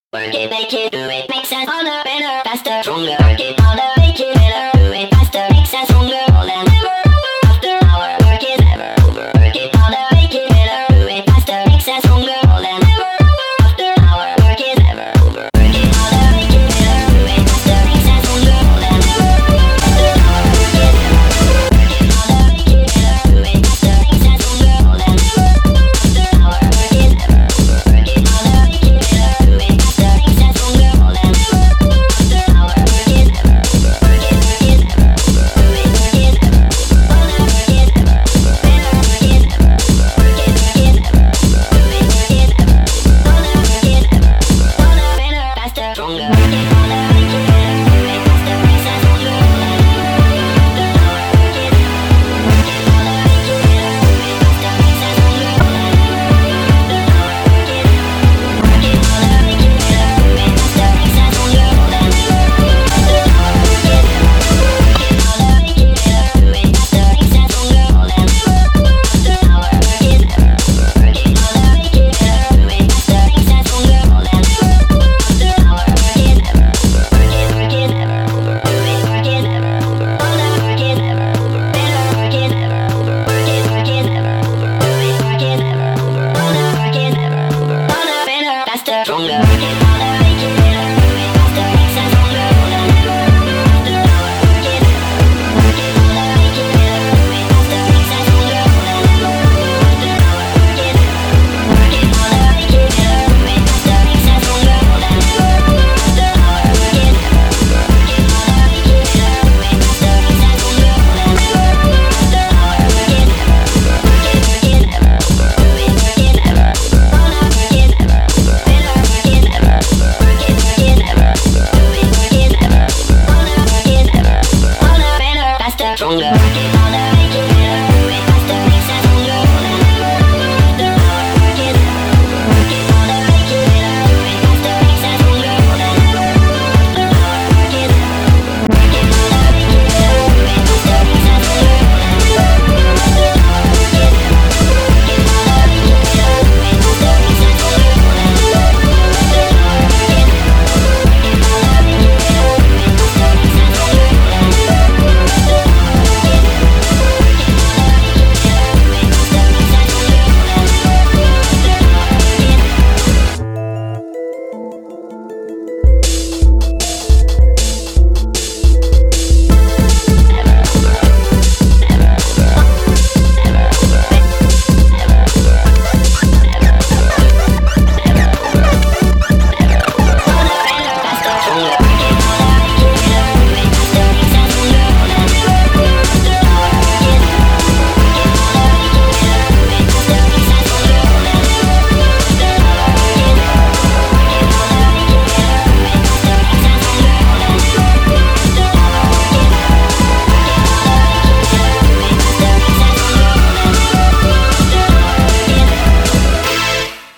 Work it, make it, do it, makes us harder, better, faster, stronger. Work it harder, make it better, do it faster, makes us stronger. More than ever, after hour, work it ever over. Work it harder, make it better, do it faster, makes us stronger. More than ever, after hour, work it ever over. Work it harder, make it better, do it faster, makes us stronger. More than ever, after hour, work it ever over. Work it harder, make it better, do it faster, makes us stronger. More than ever, after hour, work it ever over. Work it harder, make it better, do it faster, makes us stronger. More than ever, after hour, work it ever over. Work it ever over, do it, work it ever over. Harder, work it ever over. Better, work it ever over. Work it ever over, do it, work it ever over. Harder, work it ever over. Harder, better, faster, stronger. Work it harder, make it better, do it faster, makes us stronger. More than ever, after hour, work it ever over. Work it harder, make it better, do it faster, makes us stronger. More than ever, after hour, work it ever over. Work it harder, make it better, do it faster, makes us stronger. More than ever, after hour, work it ever over. Work it harder, make it better, do it faster, makes us stronger. More than ever, after hour, work it ever over. Work it harder, make it better, do it faster, makes us stronger. More than ever, after hour, work it ever over. Work it ever over, do it, work it ever over. Harder, work it ever over. Better, work it ever over. Work it ever over, do it, work it ever over. Harder, work it ever over. Harder, better, faster, stronger. Work it